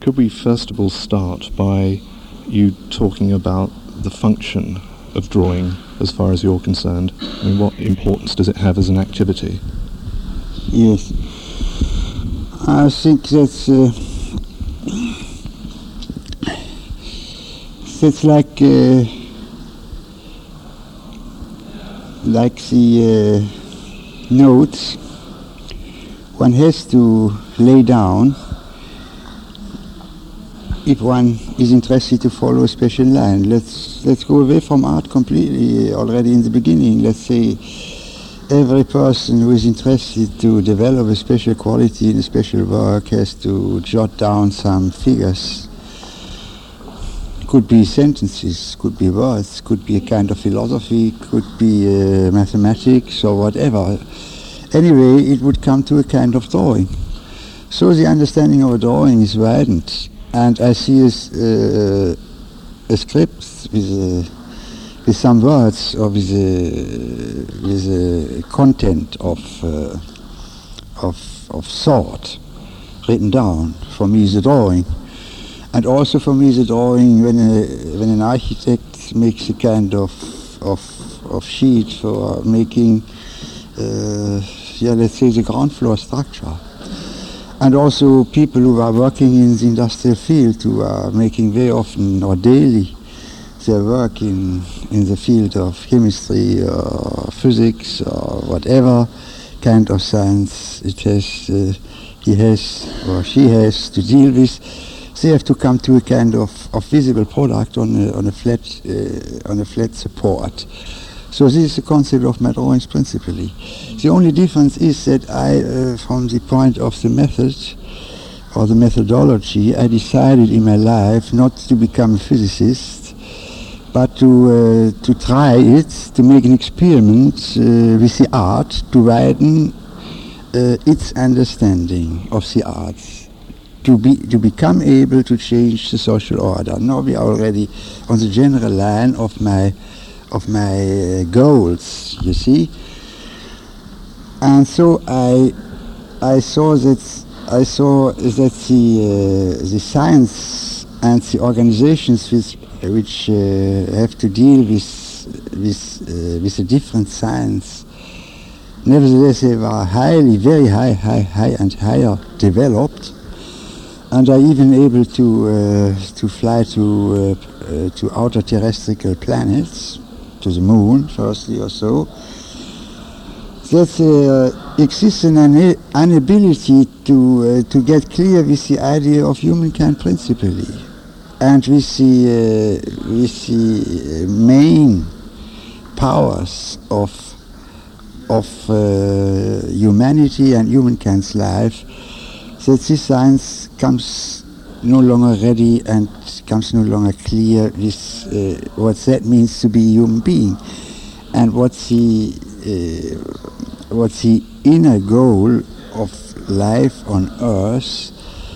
could we first of all start by you talking about the function of drawing as far as you're concerned? I mean, what importance does it have as an activity? Yes. I think that's like the notes one has to lay down if one is interested to follow a special line. Let's go away from art completely already in the beginning. Let's say every person who is interested to develop a special quality in a special work has to jot down some figures. Could be sentences, could be words, could be a kind of philosophy, could be mathematics or whatever. Anyway, it would come to a kind of drawing. So the understanding of a drawing is widened, and I see a script with some words or with a content of thought written down. For me, is a drawing. And also for me, the drawing, when an architect makes a kind of sheet for making, let's say, the ground floor structure. And also people who are working in the industrial field, who are making very often or daily their work in the field of chemistry or physics or whatever kind of science he has or she has to deal with. They have to come to a kind of visible product on a flat support. So this is the concept of my drawings principally. The only difference is that I, from the point of the method or the methodology, I decided in my life not to become a physicist, but to try it, to make an experiment with the art, to widen its understanding of the arts. To become able to change the social order. Now we are already on the general line of my goals, you see. And so I saw that the science and the organizations which have to deal with a different science, nevertheless they were very high and higher developed. And are even able to fly to outer terrestrial planets, to the moon, firstly or so. That exists an inability to get clear with the idea of humankind principally, and with the main powers of humanity and humankind's life. That this science comes no longer ready and comes no longer clear with what that means to be a human being, and what's the inner goal of life on Earth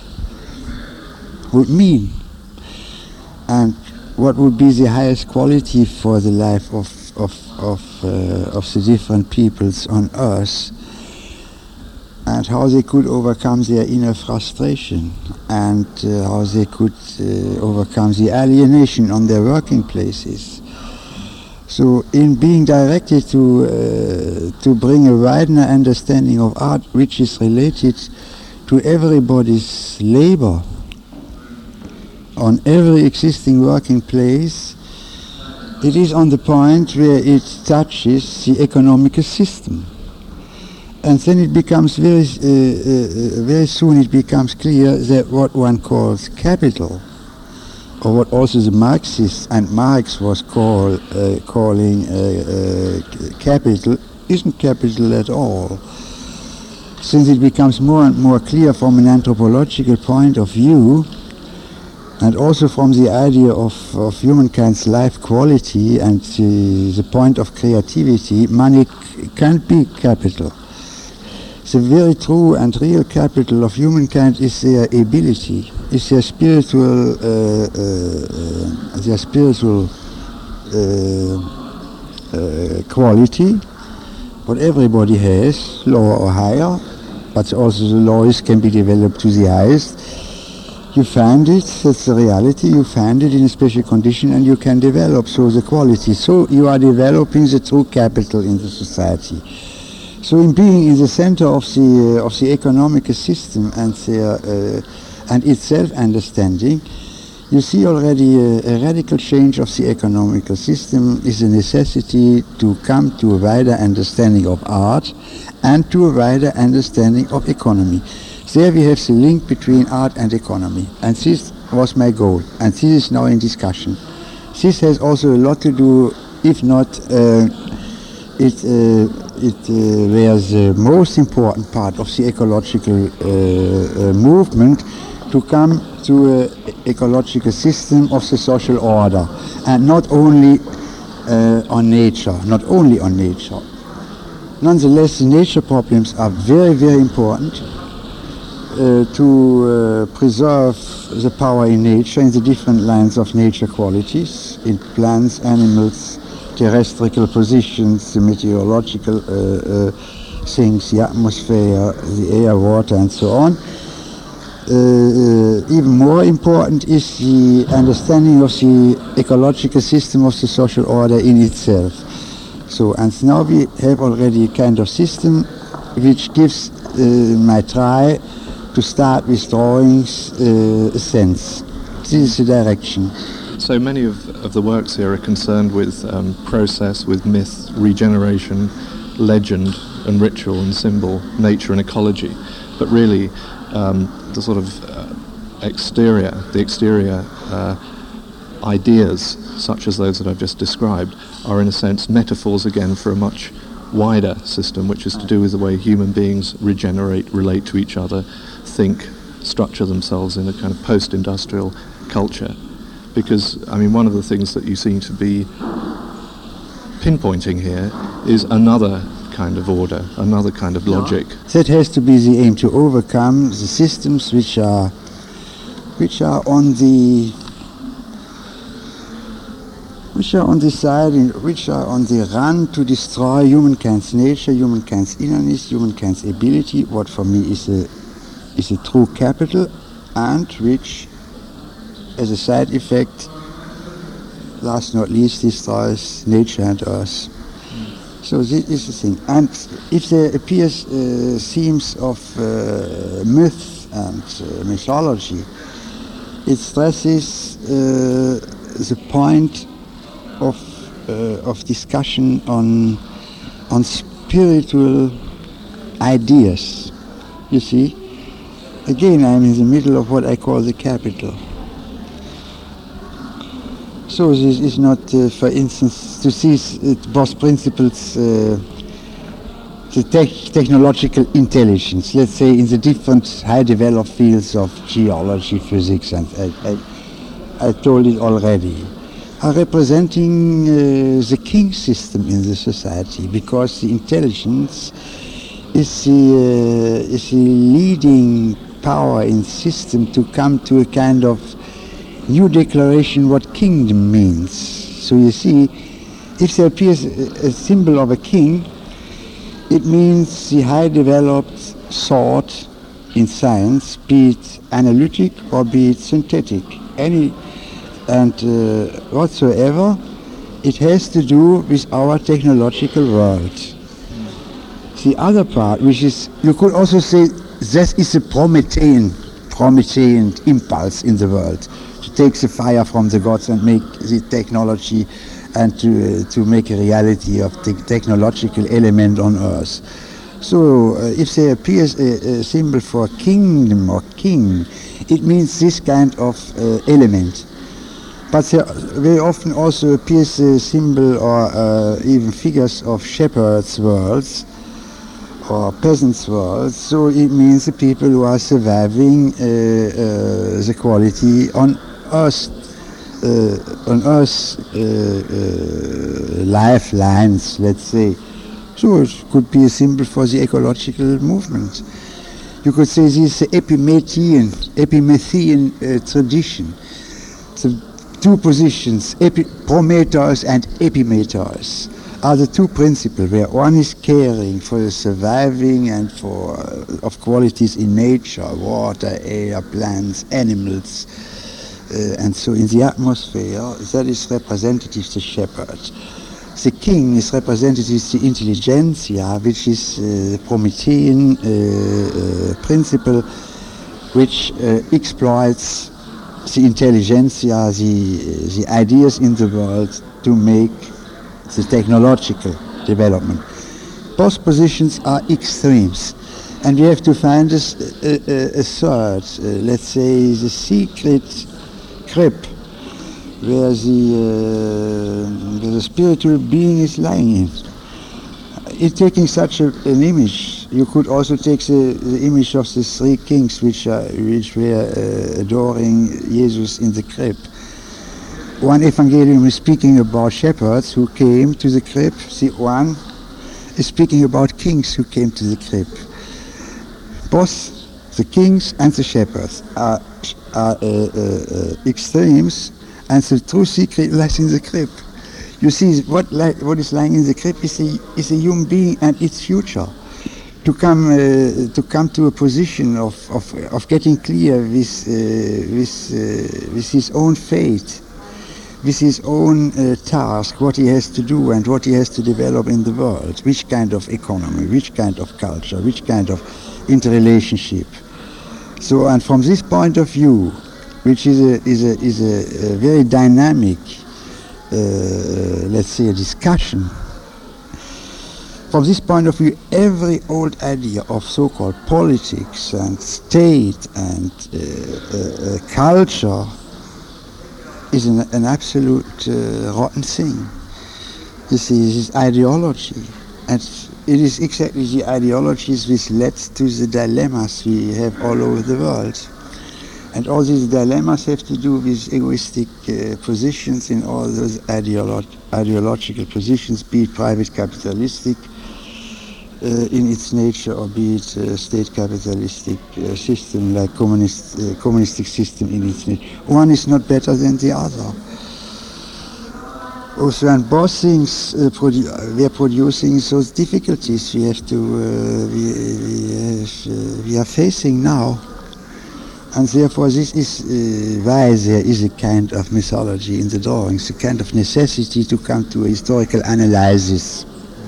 would mean, and what would be the highest quality for the life of the different peoples on Earth. And how they could overcome their inner frustration, and how they could overcome the alienation on their working places. So in being directed to bring a wider understanding of art which is related to everybody's labor on every existing working place, it is on the point where it touches the economical system. And then it becomes very soon it becomes clear that what one calls capital, or what also the Marxists and Marx was calling capital, isn't capital at all. Since it becomes more and more clear from an anthropological point of view, and also from the idea of humankind's life quality and the point of creativity, money can't be capital. The very true and real capital of humankind is their ability, is their spiritual quality, what everybody has, lower or higher, but also the lowest can be developed to the highest. You find it, that's the reality, you find it in a special condition and you can develop so the quality. So you are developing the true capital in the society. So in being in the center of the economic system and its self-understanding, you see already a radical change of the economical system is a necessity to come to a wider understanding of art and to a wider understanding of economy. There we have the link between art and economy, and this was my goal, and this is now in discussion. This has also a lot to do, if not, it was the most important part of the ecological movement to come to an ecological system of the social order, and not only on nature, Nonetheless, the nature problems are very, very important. To preserve the power in nature, in the different lines of nature qualities, in plants, animals, terrestrial positions, the meteorological things, the atmosphere, the air, water, and so on. Even more important is the understanding of the ecological system of the social order in itself. So, and now we have already a kind of system which gives my try to start with drawings a sense. This is the direction. So many of the works here are concerned with process, with myth, regeneration, legend and ritual and symbol, nature and ecology. But really the sort of exterior ideas, such as those that I've just described, are in a sense metaphors again for a much wider system, which is to do with the way human beings regenerate, relate to each other, think, structure themselves in a kind of post-industrial culture. Because, I mean, one of the things that you seem to be pinpointing here is another kind of order, another kind of logic. That has to be the aim, to overcome the systems which are on the run to destroy humankind's nature, humankind's innerness, humankind's ability, what for me is a true capital, and which, as a side effect, last not least, destroys nature and earth. So this is the thing. And if there appears themes of myth and mythology, it stresses the point of discussion on spiritual ideas. You see, again, I'm in the middle of what I call the capital. So this is not, for instance, to see both principles, the technological intelligence, let's say, in the different high-developed fields of geology, physics, and I told it already, are representing the king system in the society, because the intelligence is the leading power in system to come to a kind of new declaration what kingdom means. So you see, if there appears a symbol of a king, it means the high developed thought in science, be it analytic or be it synthetic, whatsoever, it has to do with our technological world. The other part, which is, you could also say, this is a Promethean impulse in the world, to take the fire from the gods and make the technology and to make a reality of the technological element on earth. So if there appears a symbol for kingdom or king, it means this kind of element. But there very often also appears a symbol or even figures of shepherds' worlds or peasants' worlds. So it means the people who are surviving the quality on earth, lifelines, let's say. So it could be a symbol for the ecological movement. You could say this is the Epimethean tradition. The two positions, Prometheus and Epimetheus, are the two principles, where one is caring for the surviving and for of qualities in nature, water, air, plants, animals, and so in the atmosphere, that is representative the shepherd. The king is representative the intelligentsia, which is the Promethean principle, which exploits the intelligentsia, the ideas in the world to make the technological development. Both positions are extremes, and we have to find a third, let's say the secret crypt where the spiritual being is lying in. In taking such an image, you could also take the image of the three kings which were adoring Jesus in the crypt. One evangelium is speaking about shepherds who came to the crypt. The one is speaking about kings who came to the crypt. Both the kings and the shepherds are extremes, and the true secret lies in the crypt. You see, what is lying in the crypt is a human being and its future. To come to a position of getting clear with his own fate, with his own task, what he has to do and what he has to develop in the world, which kind of economy, which kind of culture, which kind of interrelationship. So, and from this point of view, which is a very dynamic, let's say, a discussion, from this point of view, every old idea of so-called politics and state and culture is an absolute rotten thing. This is ideology, and it is exactly the ideologies which led to the dilemmas we have all over the world. And all these dilemmas have to do with egoistic positions in all those ideological positions, be it private capitalistic in its nature, or be it state capitalistic system like communistic system in its nature. One is not better than the other. Also, and both things we are producing those difficulties we have to we are facing now, and therefore this is why there is a kind of mythology in the drawings, a kind of necessity to come to a historical analysis.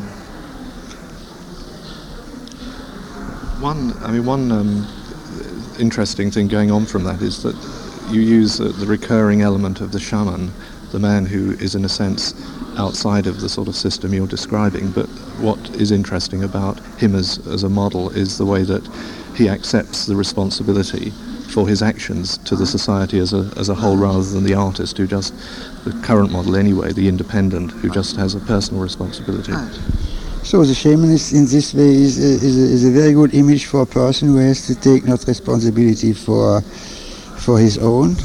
One interesting thing going on from that is that you use the recurring element of the shaman, the man who is in a sense outside of the sort of system you're describing, but what is interesting about him as a model is the way that he accepts the responsibility for his actions to the society as a whole, rather than the artist who just, the current model anyway, the independent, who just has a personal responsibility. So the shaman is, in this way, is a very good image for a person who has to take not responsibility for his own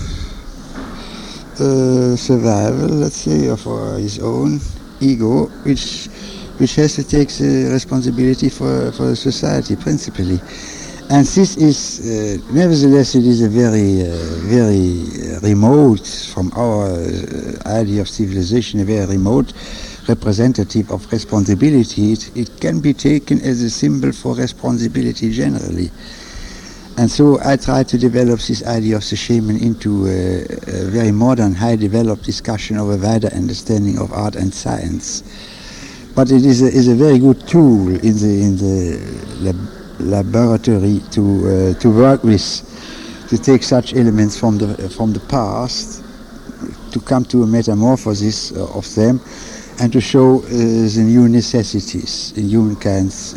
survival, let's say, or for his own ego, which has to take the responsibility for the society principally. And this is, nevertheless, it is a very remote, from our idea of civilization, a very remote representative of responsibility. It can be taken as a symbol for responsibility generally. And so I try to develop this idea of the shaman into a very modern, high-developed discussion of a wider understanding of art and science. But it is a very good tool in the laboratory to work with, to take such elements from the past, to come to a metamorphosis of them, and to show the new necessities in humankind's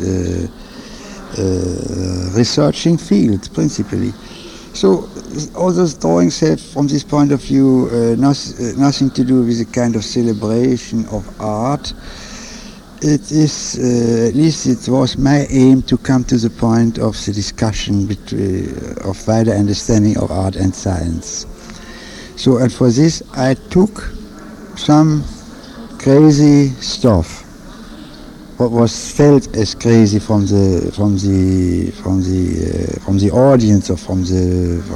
researching field, principally. So all those drawings have, from this point of view, nothing to do with a kind of celebration of art. It is, at least it was my aim, to come to the point of the discussion of wider understanding of art and science. So, and for this I took some crazy stuff, what was felt as crazy from the audience, or from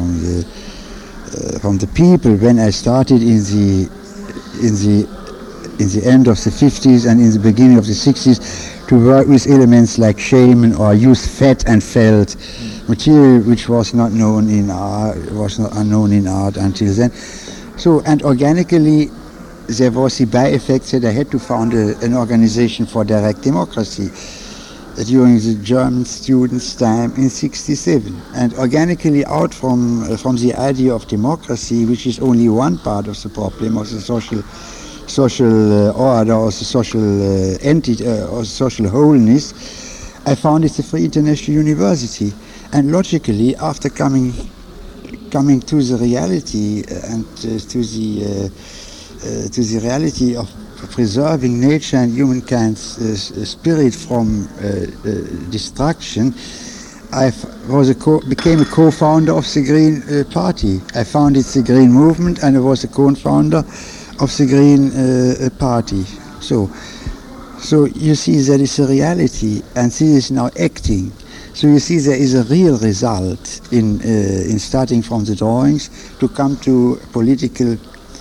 the people when I started in the the end of the 50s and in the beginning of the 60s to work with elements like shaman or use fat and felt material which was not known in art, was not unknown in art until then. So, and organically there was the by-effect that I had to found an organization for direct democracy during the German students' time in 67. And organically out from the idea of democracy, which is only one part of the problem of the social order or the social entity or social wholeness, I founded the Free International University. And logically, after coming to the reality and to the reality of preserving nature and humankind's spirit from destruction, I became a co-founder of the Green Party. I founded the Green Movement and I was a co-founder of the Green Party. So you see that is a reality, and this is now acting. So you see there is a real result in starting from the drawings to come to political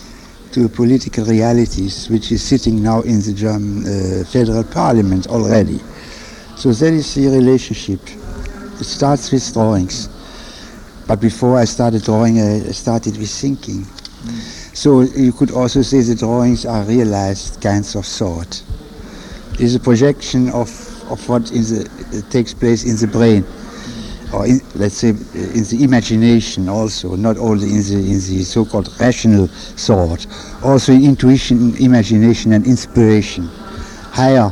realities, which is sitting now in the German federal parliament already. So that is the relationship. It starts with drawings. But before I started drawing, I started with thinking. So you could also say the drawings are realized kinds of thought. It is a projection of what takes place in the brain, or let's say in the imagination also, not only in the so-called rational thought, also in intuition, imagination and inspiration, higher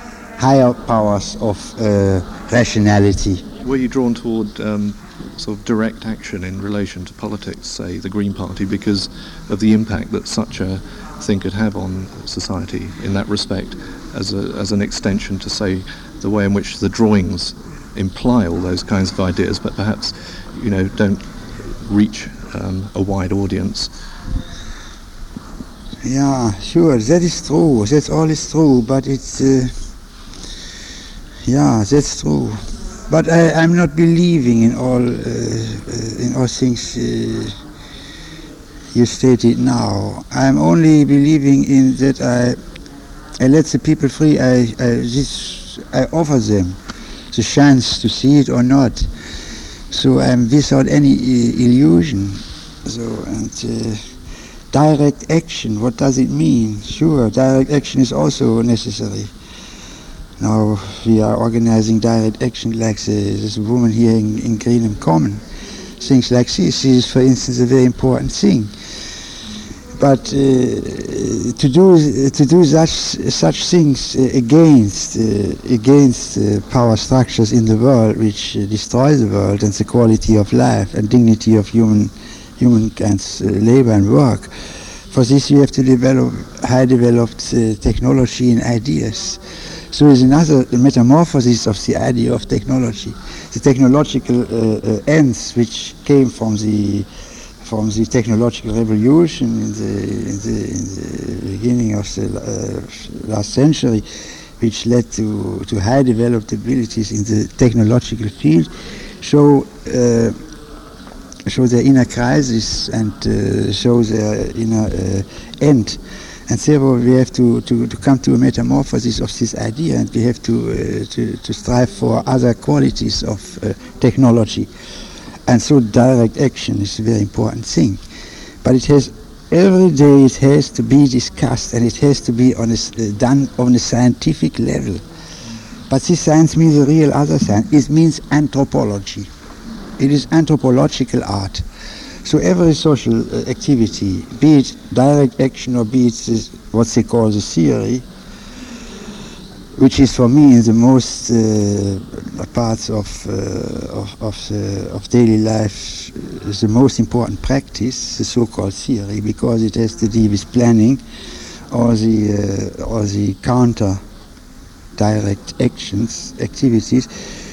powers of rationality. Were you drawn toward sort of direct action in relation to politics, say the Green Party, because of the impact that such a thing could have on society in that respect, as an extension to, say, the way in which the drawings imply all those kinds of ideas, but perhaps, don't reach a wide audience? Yeah, sure, that is true. That's all is true, but it's that's true. But I'm not believing in all things you stated now. I'm only believing in that I let the people free. I offer them the chance to see it or not. So I'm without any illusion. So and direct action. What does it mean? Sure, direct action is also necessary. Now we are organizing direct action like this woman here in Greenham Common. Things like this is, for instance, a very important thing. But to do such things against power structures in the world which destroy the world and the quality of life and dignity of humankind's labor and work, for this you have to develop high developed technology and ideas. So is another metamorphosis of the idea of technology, the technological ends which came from the technological revolution in the beginning of the last century, which led to high developed abilities in the technological field, show their inner crisis and show their inner end. And therefore we have to come to a metamorphosis of this idea, and we have to strive for other qualities of technology. And so direct action is a very important thing. But every day it has to be discussed, and it has to be done on a scientific level. But this science means a real other science. It means anthropology. It is anthropological art. So every social activity, be it direct action or be it what they call the theory, which is for me in the most parts of daily life the most important practice, the so-called theory, because it has to do with planning or the counter direct activities.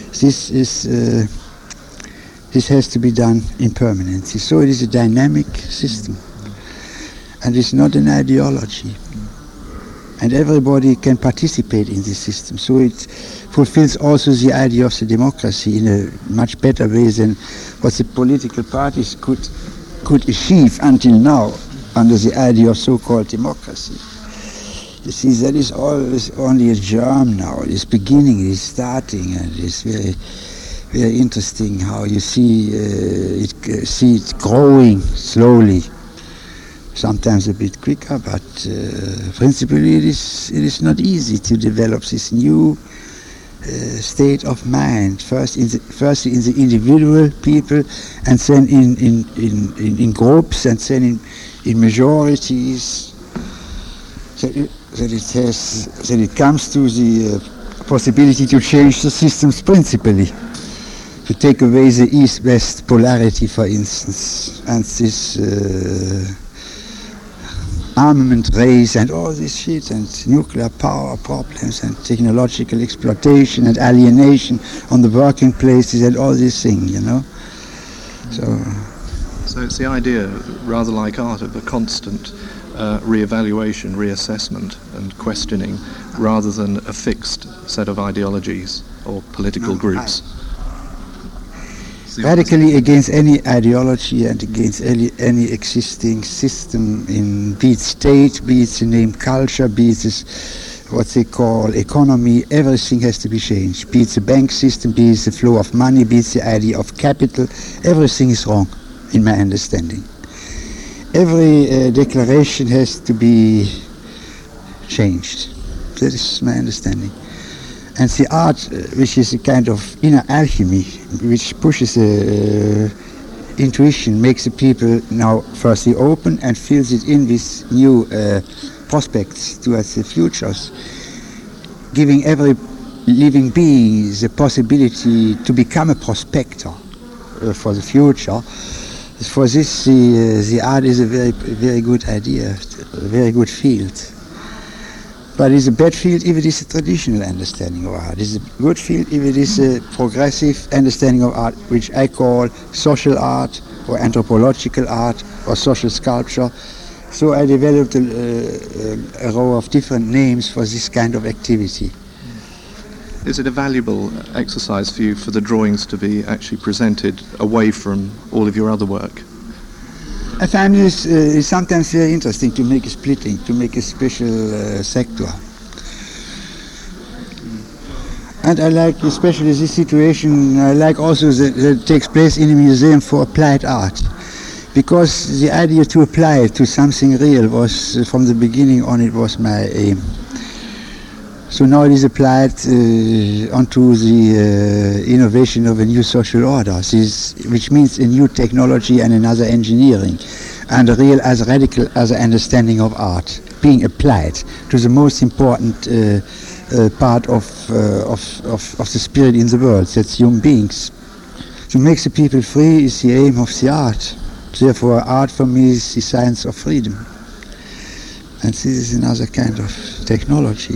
This has to be done in permanency. So it is a dynamic system, and it's not an ideology. And everybody can participate in this system. So it fulfills also the idea of the democracy in a much better way than what the political parties could achieve until now under the idea of so-called democracy. You see, that is only a germ now. It's beginning, it's starting, and it's very, very interesting how you see it growing slowly. Sometimes a bit quicker, but principally it is not easy to develop this new state of mind. First in the individual people, and then in groups, and then in majorities. That it comes to the possibility to change the systems principally, to take away the East-West polarity, for instance, and this armament race and all this shit, and nuclear power problems and technological exploitation and alienation on the working places and all these things, you know. So it's the idea, rather like art, of a constant re-evaluation, reassessment and questioning, rather than a fixed set of ideologies or political groups. Radically against any ideology and against any existing system, in be it state, be it the name culture, be it this, what they call economy, everything has to be changed. Be it the bank system, be it the flow of money, be it the idea of capital, everything is wrong, in my understanding. Every declaration has to be changed. That is my understanding. And the art, which is a kind of inner alchemy, which pushes intuition, makes the people now firstly open and fills it in with new prospects towards the futures, giving every living being the possibility to become a prospector for the future. For this, the art is a very, very good idea, a very good field. But it's a bad field if it is a traditional understanding of art. It's a good field if it is a progressive understanding of art, which I call social art or anthropological art or social sculpture. So I developed a row of different names for this kind of activity. Is it a valuable exercise for you for the drawings to be actually presented away from all of your other work? I find this is sometimes very interesting to make a splitting, to make a special sector. And I like especially this situation, I like also that takes place in a museum for applied art. Because the idea to apply it to something real was, from the beginning on, it was my aim. So now it is applied onto the innovation of a new social order, which means a new technology and another engineering, and a real as radical as an understanding of art being applied to the most important part of the spirit in the world, that's human beings. To make the people free is the aim of the art. Therefore, art for me is the science of freedom. And this is another kind of technology.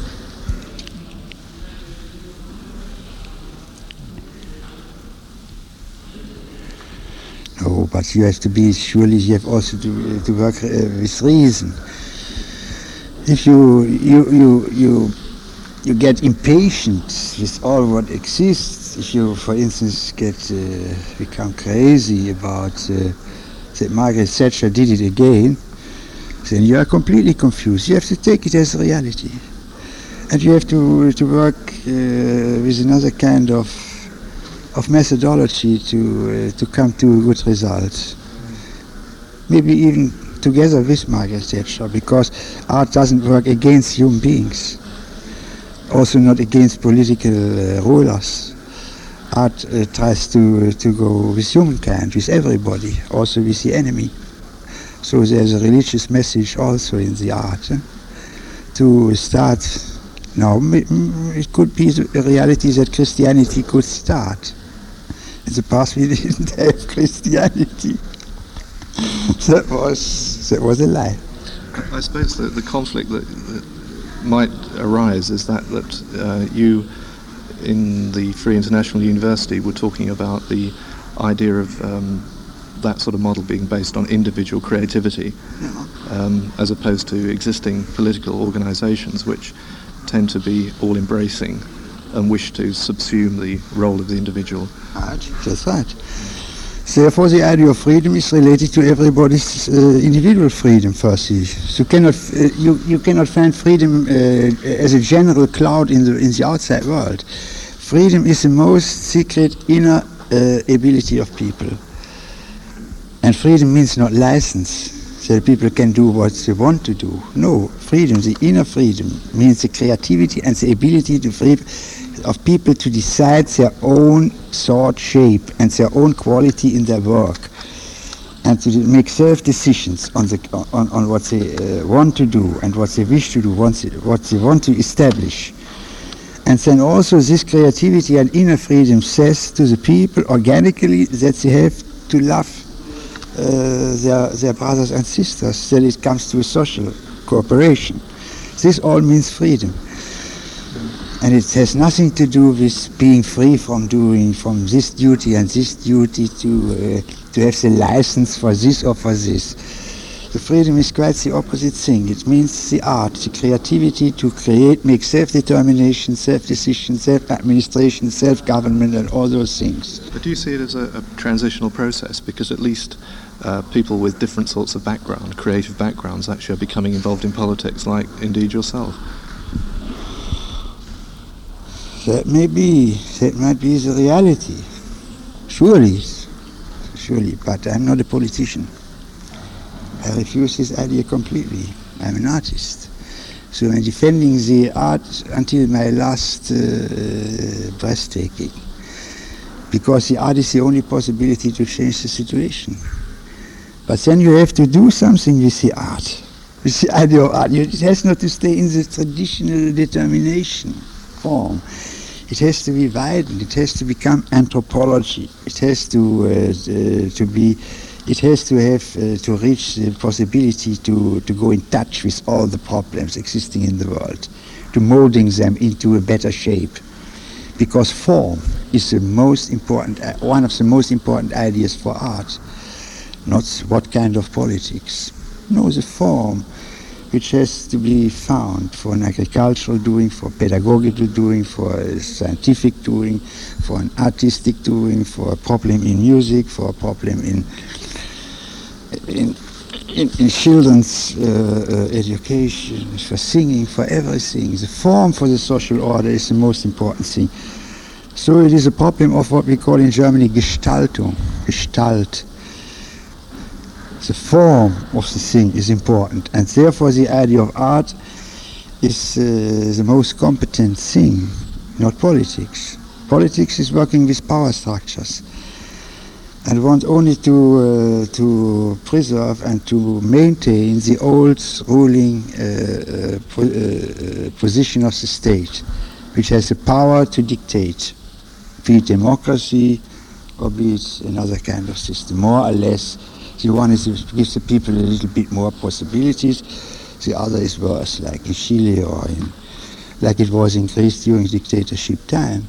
Oh, but you have to be, surely you have also to work with reason. If you get impatient with all what exists, if you, for instance, become crazy about that Margaret Thatcher did it again, then you are completely confused. You have to take it as a reality. And you have to work with another kind of methodology to come to good results. Maybe even together with Margaret Thatcher, because art doesn't work against human beings, also not against political rulers. Art tries to go with humankind, with everybody, also with the enemy. So there's a religious message also in the art. To start, now it could be a reality that Christianity could start. In the past we didn't have Christianity. That was a lie. I suppose the conflict that might arise is that you in the Free International University were talking about the idea of that sort of model being based on individual creativity, as opposed to existing political organisations which tend to be all-embracing and wish to subsume the role of the individual. Right, that's right. Therefore, the idea of freedom is related to everybody's individual freedom. Firstly, so you cannot find freedom as a general cloud in the outside world. Freedom is the most secret inner ability of people, and freedom means not license, so that people can do what they want to do. No, freedom, the inner freedom, means the creativity and the ability of people to decide their own thought shape and their own quality in their work, and to make self-decisions on what they want to do and what they wish to do, what they want to establish. And then also this creativity and inner freedom says to the people organically that they have to love their brothers and sisters, that it comes to a social cooperation. This all means freedom. And it has nothing to do with being free from this duty and this duty to have the license for this or for this. The freedom is quite the opposite thing. It means the art, the creativity to create, make self-determination, self-decision, self-administration, self-government, and all those things. But do you see it as a transitional process? Because at least people with different sorts of background, creative backgrounds, actually are becoming involved in politics, like indeed yourself. That might be the reality. Surely, but I'm not a politician. I refuse this idea completely. I'm an artist. So I'm defending the art until my last breathtaking. Because the art is the only possibility to change the situation. But then you have to do something with the art, with the idea of art. It has not to stay in the traditional determination form. It has to be widened. It has to become anthropology. It has to be. It has to have to reach the possibility to go in touch with all the problems existing in the world, to molding them into a better shape. Because form is the most important, one of the most important ideas for art. Not what kind of politics. No, the form which has to be found for an agricultural doing, for pedagogical doing, for a scientific doing, for an artistic doing, for a problem in music, for a problem in children's education, for singing, for everything. The form for the social order is the most important thing. So it is a problem of what we call in Germany Gestaltung, Gestalt. The form of the thing is important, and therefore the idea of art is the most competent thing, not politics. Politics is working with power structures and want only to preserve and to maintain the old ruling position of the state, which has the power to dictate, be it democracy or be it another kind of system, more or less. The one is gives the people a little bit more possibilities. The other is worse, like in Chile or like it was in Greece during dictatorship time.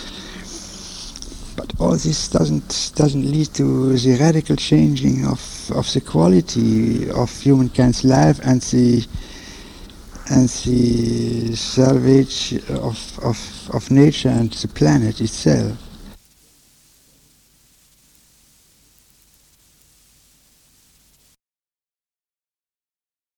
But all this doesn't lead to the radical changing of the quality of humankind's life and the salvage of nature and the planet itself.